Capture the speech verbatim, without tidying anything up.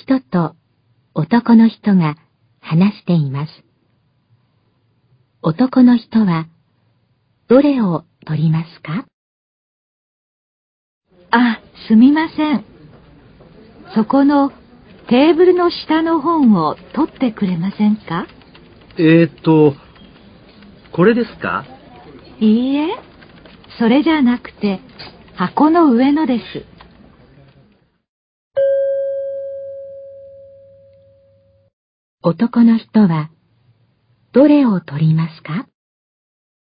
人と男の人が話しています。男の人はどれを取りますか？ あ、すみません。そこのテーブルの下の本を取ってくれませんか？ えーと、これですか？ いいえ、それじゃなくて箱の上のです。 男の人はどれを取りますか？